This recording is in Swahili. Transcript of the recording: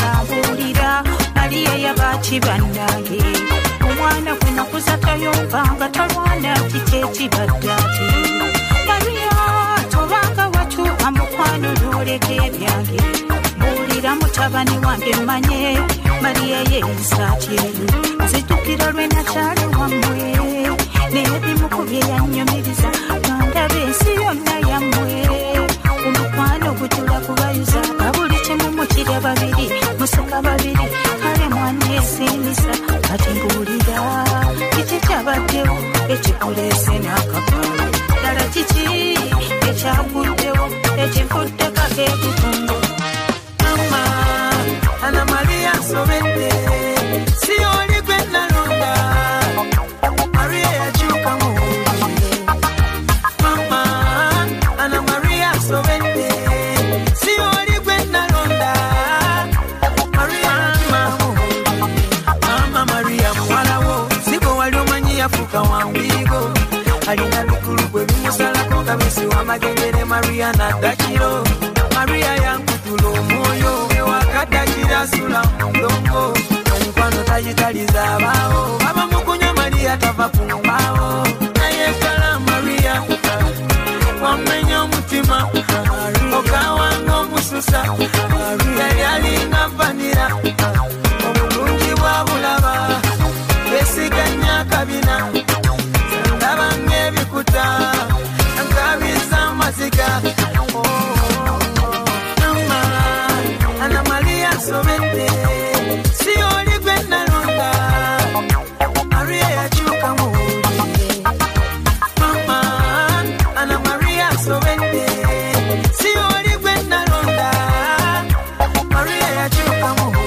ngambulira Maria yabakibannange omwana gwe nakuza tayomvanga talwana kikeki baddati Maria tobanga watuuka mukwano lwoleka ebyange mbulira mutabani wange mmanye Maria yeesaatyeyo nzitukira lwe nakyali wammwe n'ebimu ku bye yannyumiriza ngandaba ensi yonna yammwe omukwano gutula kubayuza buli kimu mukirya babiri museka babiri kale mwana esinisa kati mbuulira kiki kyabaddewo ekikuleese n'akapaalo ddala kiki ekyaguddewo ekivudde kakeekutundu mama Ana Maria nsobedde si oli gwe nalonda Maria yakyuka muwulire mama Ana Maria nsobedde si oli gwe nalonda Maria yakyuka muwulire mama Maria muwalawo siko wali omanyi yafuuka wambigo alina bikulu gwe bimusalako nga bisiwa amagengere Maria naddakiro Maria yankutula omwoyo ewakadakira sula mundongo omukwano tagitaliza abaawo baba mukunywa Maria tava ku mbaawo naye kala Maria wamenya omutima okawanga omususa yali alinga vanira obulungi bwa bulaba besiganya akabina ndaba ng'ebikuta nkabiza amaziga Ana Maria nsobedde si oli gwe nalonda Maria yakyuka muwulire mama Ana Maria nsobedde si oli gwe nalonda Maria yakyuka muwulire